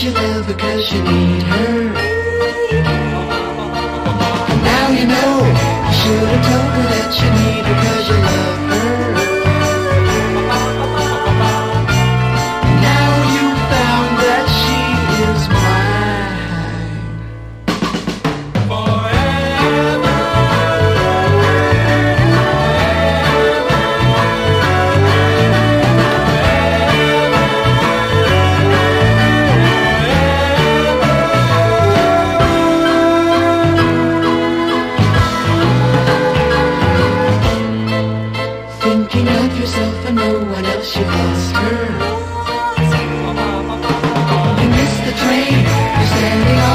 you love because you need her. And now you know you should have told her that you need her because you love her. Now you found that she is mine forever. Thinking of yourself and no one else, you've lost her. You missed the train, you're standing